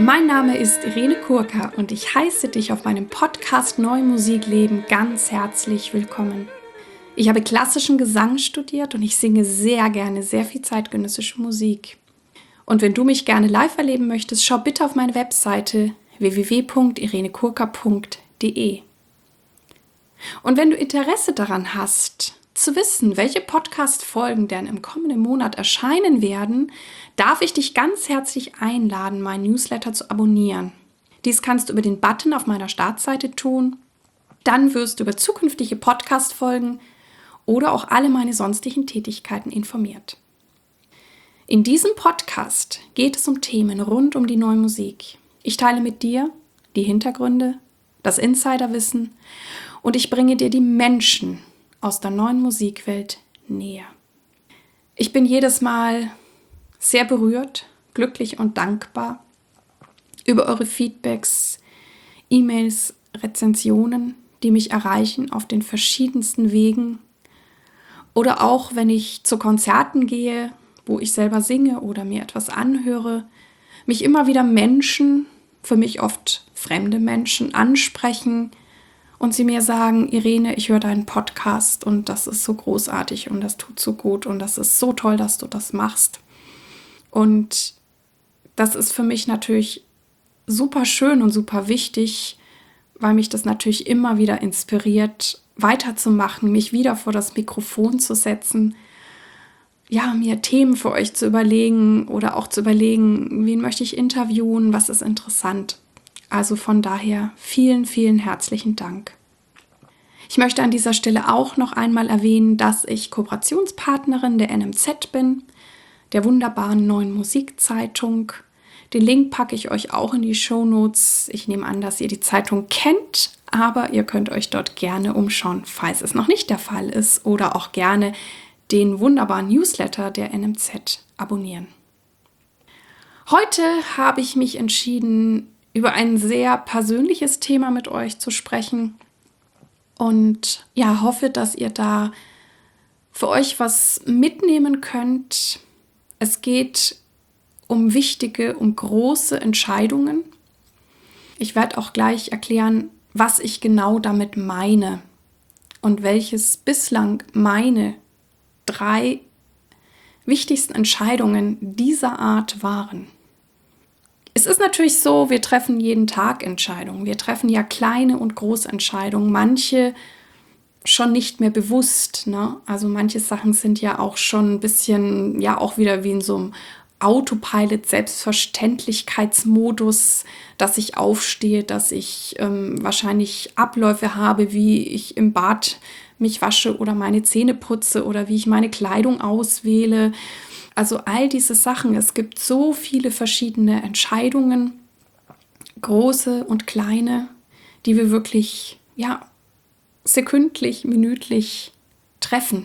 Mein Name ist Irene Kurka und ich heiße dich auf meinem Podcast Neue Musik leben ganz herzlich willkommen. Ich habe klassischen Gesang studiert und ich singe sehr gerne sehr viel zeitgenössische Musik. Und wenn du mich gerne live erleben möchtest, schau bitte auf meine Webseite www.irenekurka.de. Und wenn du Interesse daran hast, zu wissen, welche Podcast-Folgen denn im kommenden Monat erscheinen werden, darf ich dich ganz herzlich einladen, meinen Newsletter zu abonnieren. Dies kannst du über den Button auf meiner Startseite tun. Dann wirst du über zukünftige Podcast-Folgen oder auch alle meine sonstigen Tätigkeiten informiert. In diesem Podcast geht es um Themen rund um die neue Musik. Ich teile mit dir die Hintergründe, das Insiderwissen und ich bringe dir die Menschen aus der neuen Musikwelt näher. Ich bin jedes Mal sehr berührt, glücklich und dankbar über eure Feedbacks, E-Mails, Rezensionen, die mich erreichen auf den verschiedensten Wegen. Oder auch, wenn ich zu Konzerten gehe, wo ich selber singe oder mir etwas anhöre, mich immer wieder Menschen, für mich oft fremde Menschen, ansprechen und sie mir sagen, Irene, ich höre deinen Podcast und das ist so großartig und das tut so gut und das ist so toll, dass du das machst. Und das ist für mich natürlich super schön und super wichtig, weil mich das natürlich immer wieder inspiriert, weiterzumachen, mich wieder vor das Mikrofon zu setzen, ja, mir Themen für euch zu überlegen oder auch zu überlegen, wen möchte ich interviewen, was ist interessant. Also von daher vielen, vielen herzlichen Dank. Ich möchte an dieser Stelle auch noch einmal erwähnen, dass ich Kooperationspartnerin der NMZ bin, der wunderbaren neuen Musikzeitung. Den Link packe ich euch auch in die Shownotes. Ich nehme an, dass ihr die Zeitung kennt, aber ihr könnt euch dort gerne umschauen, falls es noch nicht der Fall ist, oder auch gerne den wunderbaren Newsletter der NMZ abonnieren. Heute habe ich mich entschieden, über ein sehr persönliches Thema mit euch zu sprechen und ja, hoffe, dass ihr da für euch was mitnehmen könnt. Es geht um wichtige, um große Entscheidungen. Ich werde auch gleich erklären, was ich genau damit meine und welches bislang meine 3 wichtigsten Entscheidungen dieser Art waren. Es ist natürlich so, wir treffen jeden Tag Entscheidungen. Wir treffen ja kleine und große Entscheidungen, manche schon nicht mehr bewusst, ne? Also manche Sachen sind ja auch schon ein bisschen, ja auch wieder wie in so einem Autopilot, Selbstverständlichkeitsmodus, dass ich aufstehe, dass ich wahrscheinlich Abläufe habe, wie ich im Bad mich wasche oder meine Zähne putze oder wie ich meine Kleidung auswähle. Also all diese Sachen, es gibt so viele verschiedene Entscheidungen, große und kleine, die wir wirklich, ja, sekündlich, minütlich treffen.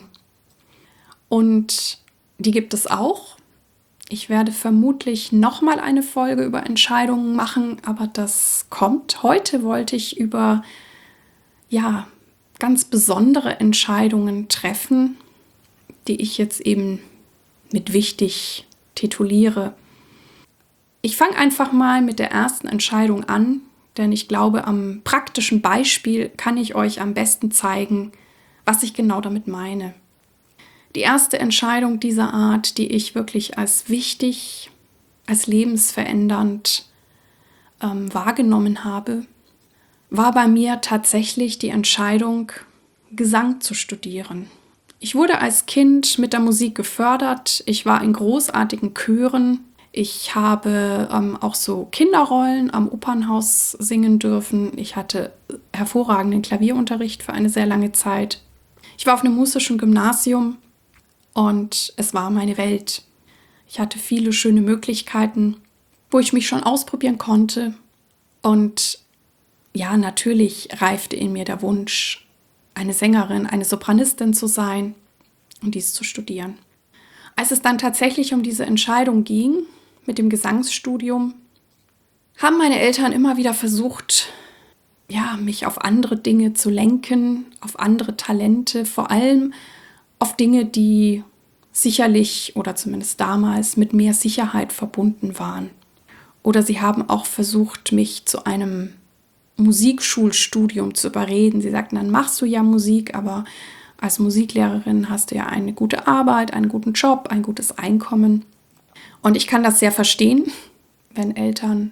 Und die gibt es auch. Ich werde vermutlich nochmal eine Folge über Entscheidungen machen, aber das kommt. Heute wollte ich über, ja, ganz besondere Entscheidungen treffen, die ich jetzt eben mit wichtig tituliere. Ich fange einfach mal mit der ersten Entscheidung an, denn ich glaube, am praktischen Beispiel kann ich euch am besten zeigen, was ich genau damit meine. Die erste Entscheidung dieser Art, die ich wirklich als wichtig, als lebensverändernd wahrgenommen habe, war bei mir tatsächlich die Entscheidung, Gesang zu studieren. Ich wurde als Kind mit der Musik gefördert. Ich war in großartigen Chören. Ich habe auch so Kinderrollen am Opernhaus singen dürfen. Ich hatte hervorragenden Klavierunterricht für eine sehr lange Zeit. Ich war auf einem musischen Gymnasium und es war meine Welt. Ich hatte viele schöne Möglichkeiten, wo ich mich schon ausprobieren konnte. Und ja, natürlich reifte in mir der Wunsch, eine Sängerin, eine Sopranistin zu sein und dies zu studieren. Als es dann tatsächlich um diese Entscheidung ging, mit dem Gesangsstudium, haben meine Eltern immer wieder versucht, ja, mich auf andere Dinge zu lenken, auf andere Talente, vor allem auf Dinge, die sicherlich oder zumindest damals mit mehr Sicherheit verbunden waren. Oder sie haben auch versucht, mich zu einem Musikschulstudium zu überreden. Sie sagten, dann machst du ja Musik, aber als Musiklehrerin hast du ja eine gute Arbeit, einen guten Job, ein gutes Einkommen. Und ich kann das sehr verstehen, wenn Eltern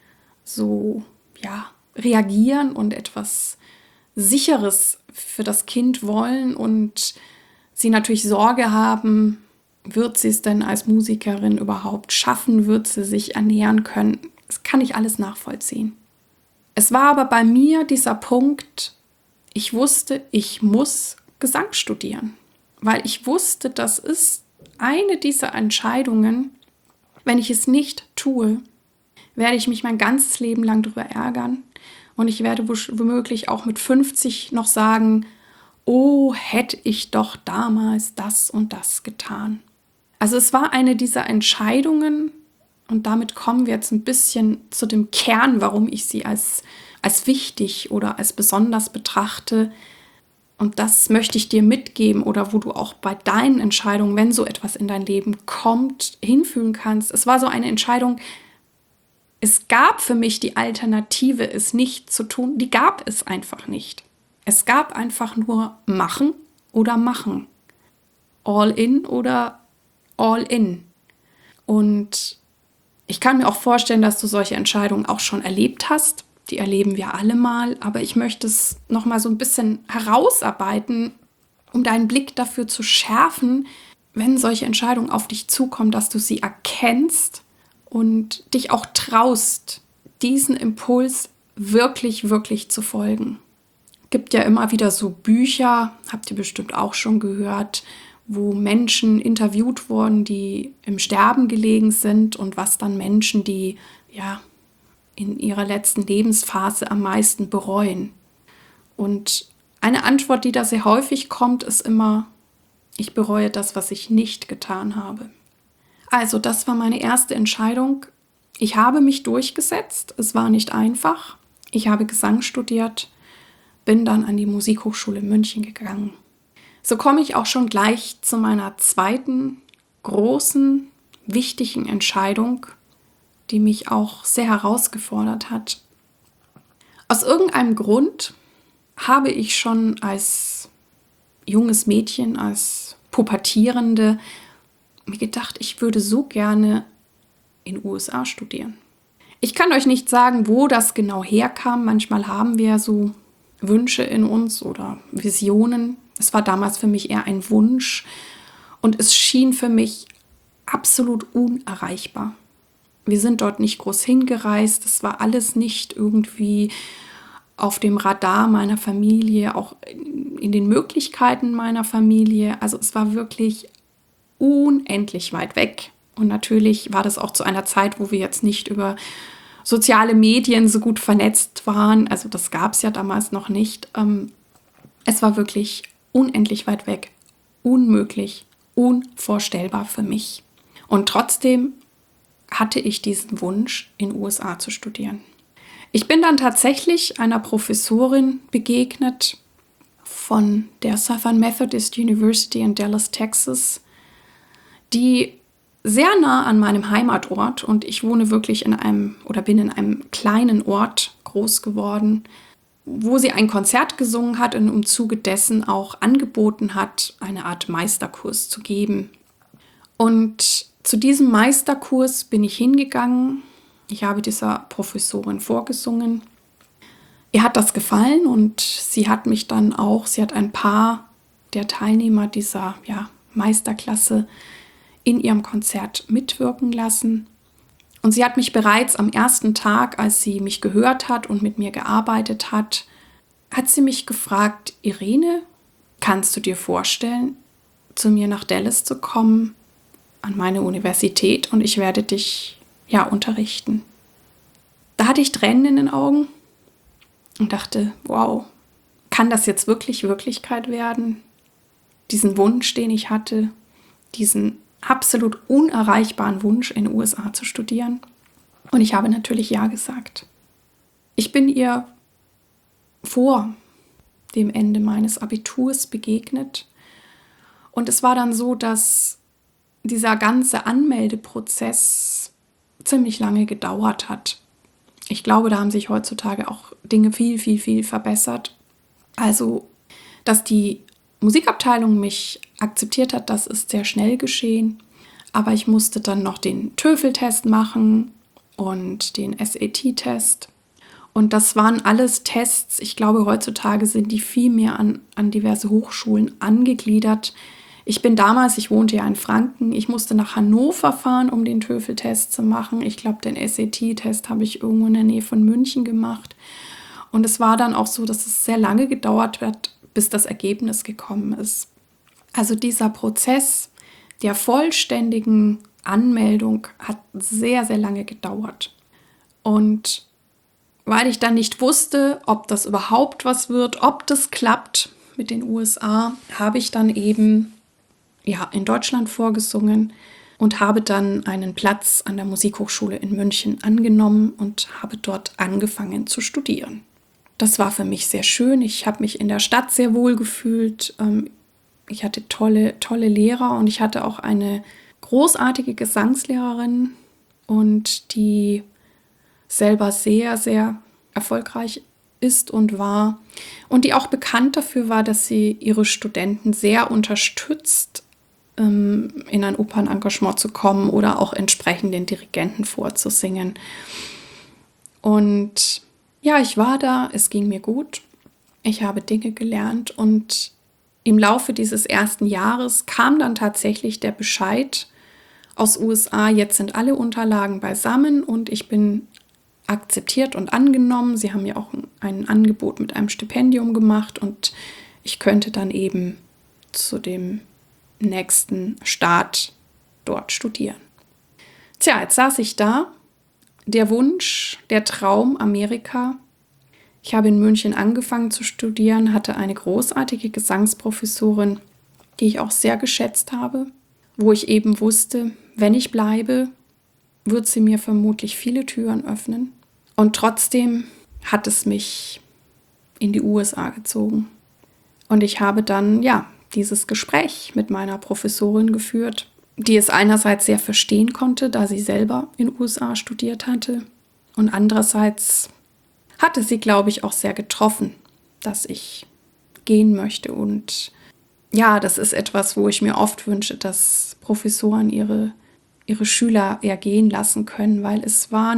so reagieren und etwas Sicheres für das Kind wollen und sie natürlich Sorge haben, wird sie es denn als Musikerin überhaupt schaffen, wird sie sich ernähren können. Das kann ich alles nachvollziehen. Es war aber bei mir dieser Punkt, ich wusste, ich muss Gesang studieren, weil ich wusste, das ist eine dieser Entscheidungen, wenn ich es nicht tue, werde ich mich mein ganzes Leben lang darüber ärgern und ich werde womöglich auch mit 50 noch sagen, oh, hätte ich doch damals das und das getan. Also es war eine dieser Entscheidungen und damit kommen wir jetzt ein bisschen zu dem Kern, warum ich sie als wichtig oder als besonders betrachte. Und das möchte ich dir mitgeben oder wo du auch bei deinen Entscheidungen, wenn so etwas in dein Leben kommt, hinfühlen kannst. Es war so eine Entscheidung, es gab für mich die Alternative, es nicht zu tun. Die gab es einfach nicht. Es gab einfach nur machen oder machen. All in oder all in. Und ich kann mir auch vorstellen, dass du solche Entscheidungen auch schon erlebt hast. Die erleben wir alle mal. Aber ich möchte es nochmal so ein bisschen herausarbeiten, um deinen Blick dafür zu schärfen, wenn solche Entscheidungen auf dich zukommen, dass du sie erkennst und dich auch traust, diesen Impuls wirklich, wirklich zu folgen. Es gibt ja immer wieder so Bücher, habt ihr bestimmt auch schon gehört, wo Menschen interviewt wurden, die im Sterben gelegen sind und was dann Menschen, die in ihrer letzten Lebensphase am meisten bereuen. Und eine Antwort, die da sehr häufig kommt, ist immer, ich bereue das, was ich nicht getan habe. Also das war meine erste Entscheidung. Ich habe mich durchgesetzt. Es war nicht einfach. Ich habe Gesang studiert, bin dann an die Musikhochschule München gegangen. So komme ich auch schon gleich zu meiner zweiten großen, wichtigen Entscheidung, die mich auch sehr herausgefordert hat. Aus irgendeinem Grund habe ich schon als junges Mädchen, als Pubertierende mir gedacht, ich würde so gerne in den USA studieren. Ich kann euch nicht sagen, wo das genau herkam. Manchmal haben wir so Wünsche in uns oder Visionen. Es war damals für mich eher ein Wunsch und es schien für mich absolut unerreichbar. Wir sind dort nicht groß hingereist. Es war alles nicht irgendwie auf dem Radar meiner Familie, auch in den Möglichkeiten meiner Familie. Also es war wirklich unendlich weit weg. Und natürlich war das auch zu einer Zeit, wo wir jetzt nicht über soziale Medien so gut vernetzt waren. Also das gab es ja damals noch nicht. Es war wirklich unendlich weit weg, unmöglich, unvorstellbar für mich. Und trotzdem hatte ich diesen Wunsch, in den USA zu studieren. Ich bin dann tatsächlich einer Professorin begegnet von der Southern Methodist University in Dallas, Texas, die sehr nah an meinem Heimatort, und ich wohne wirklich bin in einem kleinen Ort groß geworden, wo sie ein Konzert gesungen hat und im Zuge dessen auch angeboten hat, eine Art Meisterkurs zu geben. Und zu diesem Meisterkurs bin ich hingegangen. Ich habe dieser Professorin vorgesungen. Ihr hat das gefallen und sie hat ein paar der Teilnehmer dieser Meisterklasse in ihrem Konzert mitwirken lassen. Und sie hat mich bereits am ersten Tag, als sie mich gehört hat und mit mir gearbeitet hat, hat sie mich gefragt, Irene, kannst du dir vorstellen, zu mir nach Dallas zu kommen, an meine Universität, und ich werde dich unterrichten. Da hatte ich Tränen in den Augen und dachte, wow, kann das jetzt wirklich Wirklichkeit werden? Diesen Wunsch, den ich hatte, diesen absolut unerreichbaren Wunsch, in den USA zu studieren. Und ich habe natürlich ja gesagt. Ich bin ihr vor dem Ende meines Abiturs begegnet. Und es war dann so, dass dieser ganze Anmeldeprozess ziemlich lange gedauert hat. Ich glaube, da haben sich heutzutage auch Dinge viel, viel, viel verbessert. Also, dass die Musikabteilung mich akzeptiert hat, das ist sehr schnell geschehen. Aber ich musste dann noch den TOEFL-Test machen und den SAT-Test. Und das waren alles Tests. Ich glaube, heutzutage sind die viel mehr an diverse Hochschulen angegliedert. Ich wohnte ja in Franken, ich musste nach Hannover fahren, um den TOEFL-Test zu machen. Ich glaube, den SAT-Test habe ich irgendwo in der Nähe von München gemacht. Und es war dann auch so, dass es sehr lange gedauert hat, bis das Ergebnis gekommen ist. Also dieser Prozess der vollständigen Anmeldung hat sehr, sehr lange gedauert. Und weil ich dann nicht wusste, ob das überhaupt was wird, ob das klappt mit den USA, habe ich dann eben in Deutschland vorgesungen und habe dann einen Platz an der Musikhochschule in München angenommen und habe dort angefangen zu studieren. Das war für mich sehr schön. Ich habe mich in der Stadt sehr wohl gefühlt. Ich hatte tolle Lehrer und ich hatte auch eine großartige Gesangslehrerin und die selber sehr, sehr erfolgreich ist und war und die auch bekannt dafür war, dass sie ihre Studenten sehr unterstützt, in ein Opernengagement zu kommen oder auch entsprechend den Dirigenten vorzusingen. Und ja, ich war da, es ging mir gut. Ich habe Dinge gelernt und im Laufe dieses ersten Jahres kam dann tatsächlich der Bescheid aus USA, jetzt sind alle Unterlagen beisammen und ich bin akzeptiert und angenommen. Sie haben ja auch ein Angebot mit einem Stipendium gemacht und ich könnte dann eben zu dem nächsten Start dort studieren. Tja, jetzt saß ich da. Der Wunsch, der Traum Amerika. Ich habe in München angefangen zu studieren, hatte eine großartige Gesangsprofessorin, die ich auch sehr geschätzt habe, wo ich eben wusste, wenn ich bleibe, wird sie mir vermutlich viele Türen öffnen. Und trotzdem hat es mich in die USA gezogen. Und ich habe dann, dieses Gespräch mit meiner Professorin geführt, die es einerseits sehr verstehen konnte, da sie selber in den USA studiert hatte. Und andererseits hatte sie, glaube ich, auch sehr getroffen, dass ich gehen möchte. Und ja, das ist etwas, wo ich mir oft wünsche, dass Professoren ihre Schüler eher gehen lassen können, weil es war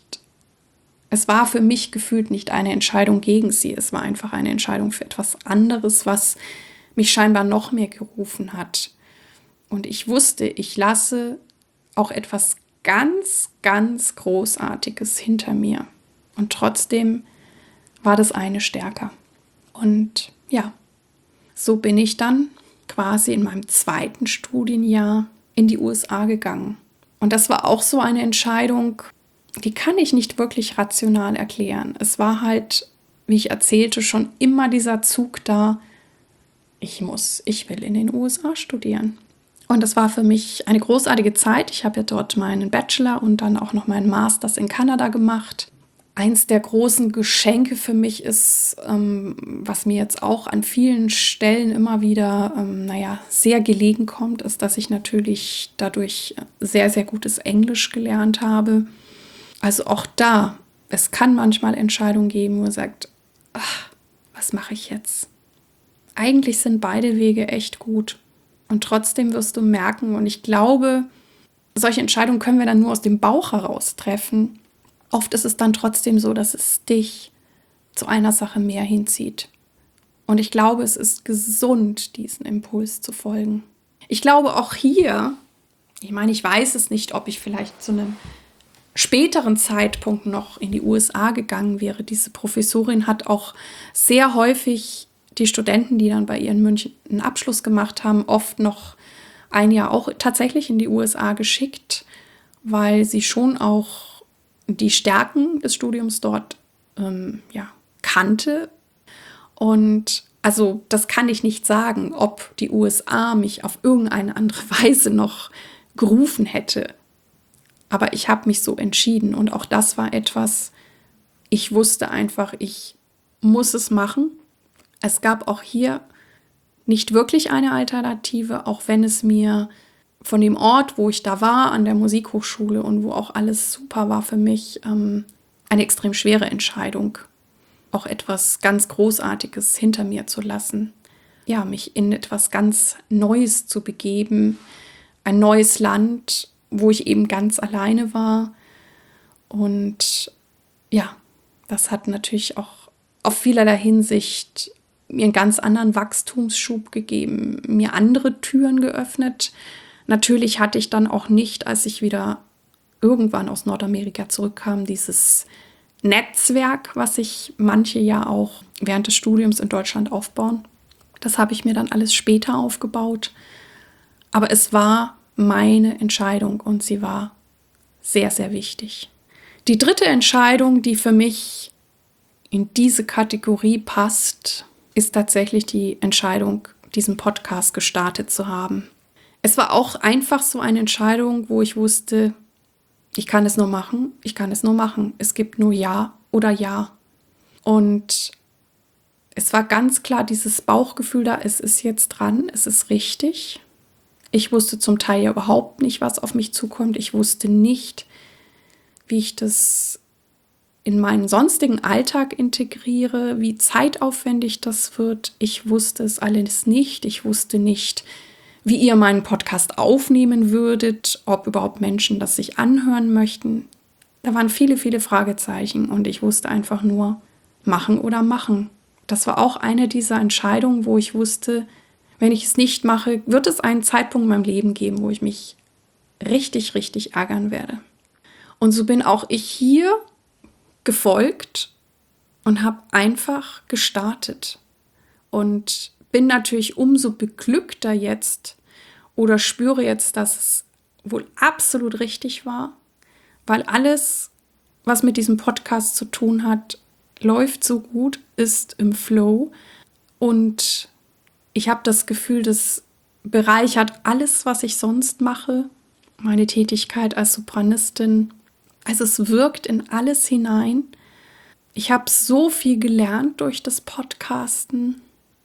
für mich gefühlt nicht eine Entscheidung gegen sie. Es war einfach eine Entscheidung für etwas anderes, was mich scheinbar noch mehr gerufen hat. Und ich wusste, ich lasse auch etwas ganz, ganz Großartiges hinter mir. Und trotzdem war das eine stärker. Und ja, so bin ich dann quasi in meinem zweiten Studienjahr in die USA gegangen. Und das war auch so eine Entscheidung, die kann ich nicht wirklich rational erklären. Es war halt, wie ich erzählte, schon immer dieser Zug da, ich will in den USA studieren. Und das war für mich eine großartige Zeit. Ich habe ja dort meinen Bachelor und dann auch noch meinen Masters in Kanada gemacht. Eins der großen Geschenke für mich ist, was mir jetzt auch an vielen Stellen immer wieder, sehr gelegen kommt, ist, dass ich natürlich dadurch sehr, sehr gutes Englisch gelernt habe. Also auch da, es kann manchmal Entscheidungen geben, wo man sagt, was mache ich jetzt? Eigentlich sind beide Wege echt gut. Und trotzdem wirst du merken, und ich glaube, solche Entscheidungen können wir dann nur aus dem Bauch heraus treffen. Oft ist es dann trotzdem so, dass es dich zu einer Sache mehr hinzieht. Und ich glaube, es ist gesund, diesen Impuls zu folgen. Ich glaube auch hier, ich weiß es nicht, ob ich vielleicht zu einem späteren Zeitpunkt noch in die USA gegangen wäre. Diese Professorin hat auch sehr häufig die Studenten, die dann bei ihr in München einen Abschluss gemacht haben, oft noch ein Jahr auch tatsächlich in die USA geschickt, weil sie schon auch die Stärken des Studiums dort kannte. Und also das kann ich nicht sagen, ob die USA mich auf irgendeine andere Weise noch gerufen hätte. Aber ich habe mich so entschieden und auch das war etwas, ich wusste einfach, ich muss es machen. Es gab auch hier nicht wirklich eine Alternative, auch wenn es mir von dem Ort, wo ich da war, an der Musikhochschule und wo auch alles super war für mich, eine extrem schwere Entscheidung, auch etwas ganz Großartiges hinter mir zu lassen. Ja, mich in etwas ganz Neues zu begeben, ein neues Land, wo ich eben ganz alleine war. Und ja, das hat natürlich auch auf vielerlei Hinsicht mir einen ganz anderen Wachstumsschub gegeben, mir andere Türen geöffnet. Natürlich hatte ich dann auch nicht, als ich wieder irgendwann aus Nordamerika zurückkam, dieses Netzwerk, was sich manche ja auch während des Studiums in Deutschland aufbauen. Das habe ich mir dann alles später aufgebaut. Aber es war meine Entscheidung und sie war sehr, sehr wichtig. Die dritte Entscheidung, die für mich in diese Kategorie passt, ist tatsächlich die Entscheidung, diesen Podcast gestartet zu haben. Es war auch einfach so eine Entscheidung, wo ich wusste, ich kann es nur machen, ich kann es nur machen. Es gibt nur Ja oder Ja. Und es war ganz klar dieses Bauchgefühl da, es ist jetzt dran, es ist richtig. Ich wusste zum Teil ja überhaupt nicht, was auf mich zukommt. Ich wusste nicht, wie ich das in meinen sonstigen Alltag integriere, wie zeitaufwendig das wird. Ich wusste es alles nicht. Ich wusste nicht, wie ihr meinen Podcast aufnehmen würdet, ob überhaupt Menschen das sich anhören möchten. Da waren viele, viele Fragezeichen und ich wusste einfach nur, machen oder machen. Das war auch eine dieser Entscheidungen, wo ich wusste, wenn ich es nicht mache, wird es einen Zeitpunkt in meinem Leben geben, wo ich mich richtig, richtig ärgern werde. Und so bin auch ich hier gefolgt und habe einfach gestartet. Und bin natürlich umso beglückter jetzt oder spüre jetzt, dass es wohl absolut richtig war, weil alles, was mit diesem Podcast zu tun hat, läuft so gut, ist im Flow und ich habe das Gefühl, das bereichert alles, was ich sonst mache, meine Tätigkeit als Sopranistin. Also es wirkt in alles hinein. Ich habe so viel gelernt durch das Podcasten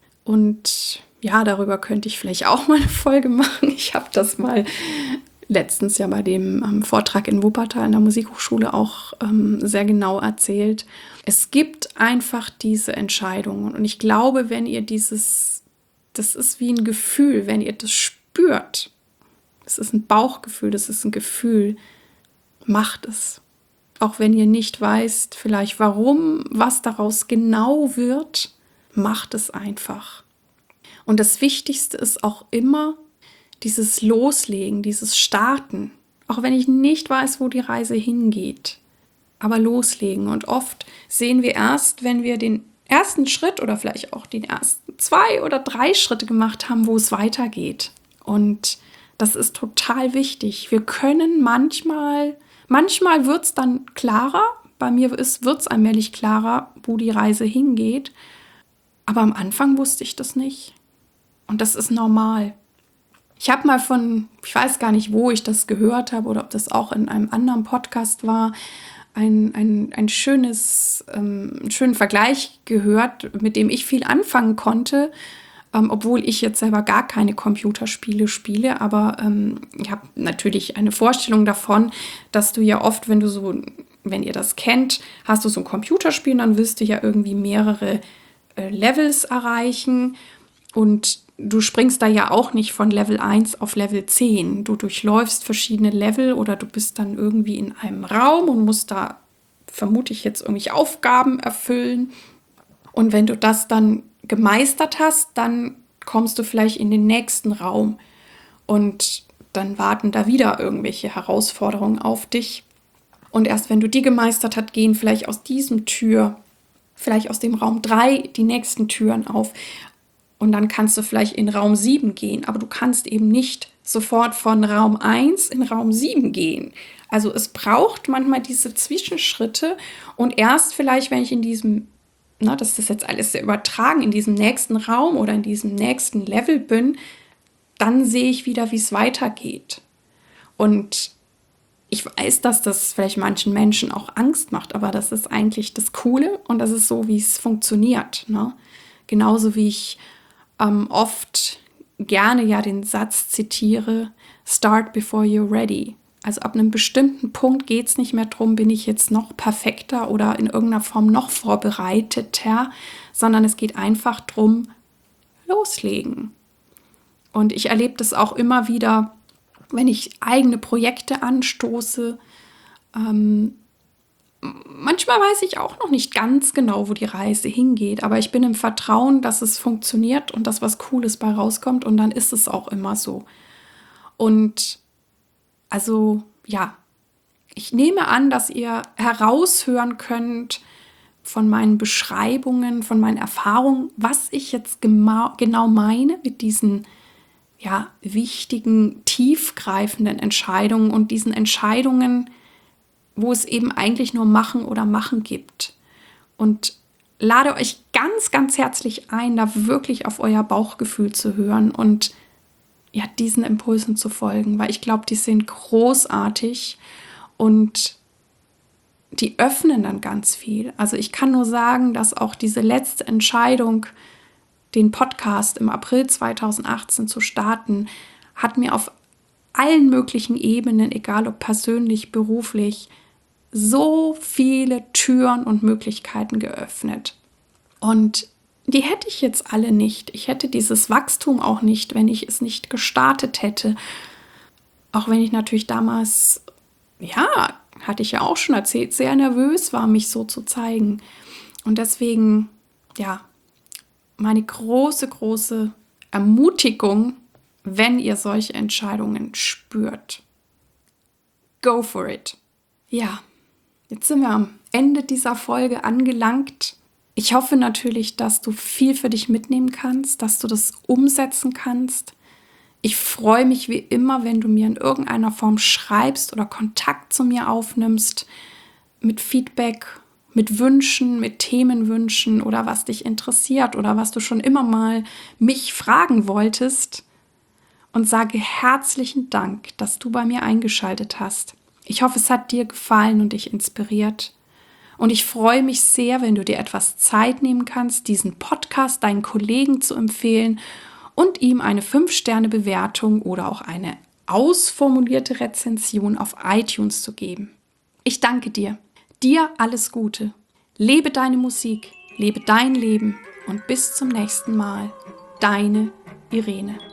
und ja, darüber könnte ich vielleicht auch mal eine Folge machen. Ich habe das mal letztens ja bei dem Vortrag in Wuppertal in der Musikhochschule auch sehr genau erzählt. Es gibt einfach diese Entscheidungen und ich glaube, wenn ihr das ist wie ein Gefühl, wenn ihr das spürt, das ist ein Bauchgefühl, das ist ein Gefühl, macht es. Auch wenn ihr nicht weißt, vielleicht warum, was daraus genau wird, macht es einfach. Und das Wichtigste ist auch immer dieses Loslegen, dieses Starten. Auch wenn ich nicht weiß, wo die Reise hingeht. Aber loslegen. Und oft sehen wir erst, wenn wir den ersten Schritt oder vielleicht auch die ersten 2 oder 3 Schritte gemacht haben, wo es weitergeht. Und das ist total wichtig. Wir können manchmal wird es dann klarer. Bei mir wird es allmählich klarer, wo die Reise hingeht. Aber am Anfang wusste ich das nicht. Und das ist normal. Ich habe mal ich weiß gar nicht, wo ich das gehört habe oder ob das auch in einem anderen Podcast war, einen schönen Vergleich gehört, mit dem ich viel anfangen konnte, obwohl ich jetzt selber gar keine Computerspiele spiele, aber ich habe natürlich eine Vorstellung davon, dass du ja oft, wenn ihr das kennt, hast du so ein Computerspiel und dann willst du ja irgendwie mehrere Levels erreichen und du springst da ja auch nicht von Level 1 auf Level 10. Du durchläufst verschiedene Level oder du bist dann irgendwie in einem Raum und musst da, vermute ich jetzt, irgendwelche Aufgaben erfüllen. Und wenn du das dann gemeistert hast, dann kommst du vielleicht in den nächsten Raum und dann warten da wieder irgendwelche Herausforderungen auf dich. Und erst wenn du die gemeistert hast, gehen vielleicht aus diesem Tür, vielleicht aus dem Raum 3 die nächsten Türen auf. Und dann kannst du vielleicht in Raum 7 gehen, aber du kannst eben nicht sofort von Raum 1 in Raum 7 gehen. Also es braucht manchmal diese Zwischenschritte und erst vielleicht, wenn ich in diesem, das ist jetzt alles sehr übertragen, in diesem nächsten Raum oder in diesem nächsten Level bin, dann sehe ich wieder, wie es weitergeht. Und ich weiß, dass das vielleicht manchen Menschen auch Angst macht, aber das ist eigentlich das Coole und das ist so, wie es funktioniert. Ne? Genauso wie ich oft gerne ja den Satz zitiere, start before you're ready. Also ab einem bestimmten Punkt geht es nicht mehr darum, bin ich jetzt noch perfekter oder in irgendeiner Form noch vorbereiteter, sondern es geht einfach darum, loslegen. Und ich erlebe das auch immer wieder, wenn ich eigene Projekte anstoße. Manchmal weiß ich auch noch nicht ganz genau, wo die Reise hingeht, aber ich bin im Vertrauen, dass es funktioniert und dass was Cooles bei rauskommt und dann ist es auch immer so. Und also ja, ich nehme an, dass ihr heraushören könnt von meinen Beschreibungen, von meinen Erfahrungen, was ich jetzt genau meine mit diesen wichtigen, tiefgreifenden Entscheidungen und diesen Entscheidungen, wo es eben eigentlich nur Machen oder Machen gibt. Und lade euch ganz, ganz herzlich ein, da wirklich auf euer Bauchgefühl zu hören und diesen Impulsen zu folgen, weil ich glaube, die sind großartig und die öffnen dann ganz viel. Also ich kann nur sagen, dass auch diese letzte Entscheidung, den Podcast im April 2018 zu starten, hat mir auf allen möglichen Ebenen, egal ob persönlich, beruflich, so viele Türen und Möglichkeiten geöffnet. Und die hätte ich jetzt alle nicht. Ich hätte dieses Wachstum auch nicht, wenn ich es nicht gestartet hätte. Auch wenn ich natürlich damals, hatte ich ja auch schon erzählt, sehr nervös war, mich so zu zeigen. Und deswegen, meine große, große Ermutigung, wenn ihr solche Entscheidungen spürt. Go for it. Ja, jetzt sind wir am Ende dieser Folge angelangt. Ich hoffe natürlich, dass du viel für dich mitnehmen kannst, dass du das umsetzen kannst. Ich freue mich wie immer, wenn du mir in irgendeiner Form schreibst oder Kontakt zu mir aufnimmst mit Feedback, mit Wünschen, mit Themenwünschen oder was dich interessiert oder was du schon immer mal mich fragen wolltest. Und sage herzlichen Dank, dass du bei mir eingeschaltet hast. Ich hoffe, es hat dir gefallen und dich inspiriert. Und ich freue mich sehr, wenn du dir etwas Zeit nehmen kannst, diesen Podcast deinen Kollegen zu empfehlen und ihm eine 5-Sterne-Bewertung oder auch eine ausformulierte Rezension auf iTunes zu geben. Ich danke dir. Dir alles Gute. Lebe deine Musik, lebe dein Leben und bis zum nächsten Mal. Deine Irene.